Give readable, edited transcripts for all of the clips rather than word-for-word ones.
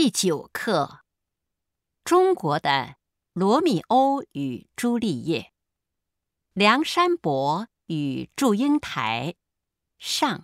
第9课：中国的罗密欧与朱丽叶，梁山伯与祝英台上。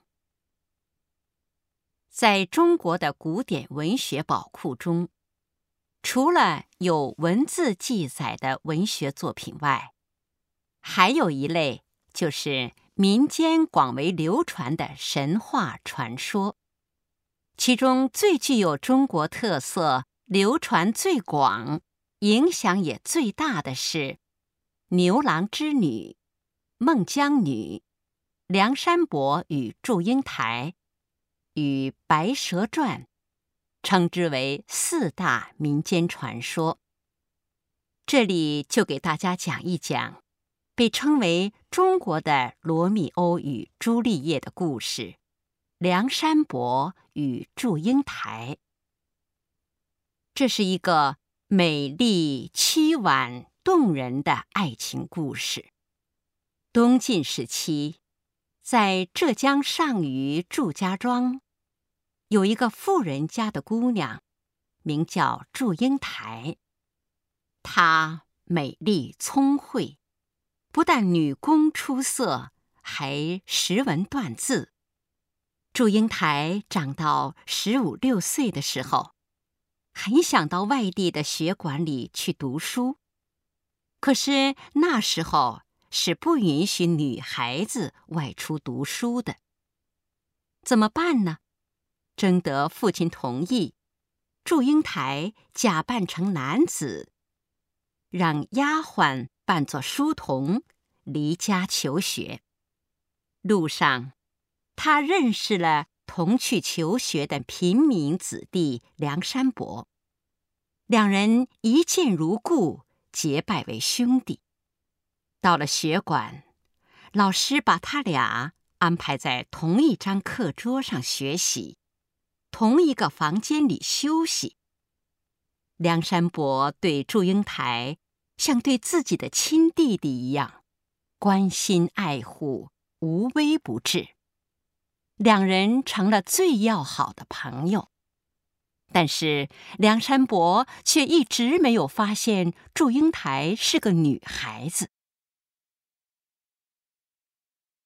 在中国的古典文学宝库中，除了有文字记载的文学作品外，还有一类就是民间广为流传的神话传说。其中最具有中国特色、流传最广、影响也最大的是牛郎织女、孟姜女、梁山伯与祝英台与白蛇传，称之为4大民间传说。这里就给大家讲一讲被称为中国的罗密欧与朱丽叶的故事，梁山伯与祝英台。这是一个美丽、凄婉、动人的爱情故事。东晋时期，在浙江上虞祝家庄，有一个富人家的姑娘，名叫祝英台。她美丽聪慧，不但女工出色，还识文断字。祝英台长到15、16岁的时候，很想到外地的学馆里去读书，可是那时候是不允许女孩子外出读书的。怎么办呢？征得父亲同意，祝英台假扮成男子，让丫鬟扮作书童，离家求学。路上，他认识了同去求学的平民子弟梁山伯，两人一见如故，结拜为兄弟。到了学馆，老师把他俩安排在同一张课桌上学习，同一个房间里休息。梁山伯对祝英台像对自己的亲弟弟一样，关心爱护，无微不至。两人成了最要好的朋友，但是梁山伯却一直没有发现祝英台是个女孩子。